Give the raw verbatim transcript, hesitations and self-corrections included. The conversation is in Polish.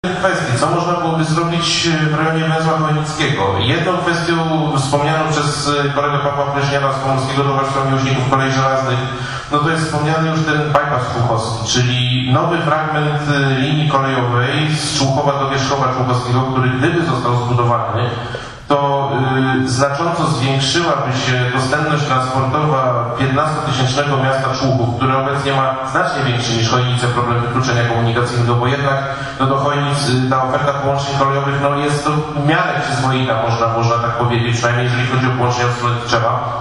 Kwestii, co można byłoby zrobić w rejonie węzła chojnickiego. Jedną kwestią wspomnianą przez kolegę Pawła Pleśniaka z Pomorskiego Towarzystwa Miłośników Kolei Żelaznych, no to jest wspomniany już ten bypass człuchowski, czyli nowy fragment linii kolejowej z Człuchowa do Wierzchowa Człuchowskiego, który gdyby został zbudowany, to y, znacząco zwiększyłaby się dostępność transportowa piętnastotysięcznego miasta Człuchów, które obecnie ma znacznie większy niż Chojnice problem wykluczenia komunikacyjnego, bo jednak no, do Chojnic y, ta oferta połączeń kolejowych no, jest to w miarę przyzwoita, można, można tak powiedzieć, przynajmniej jeżeli chodzi o połączenia od strony Tczewa.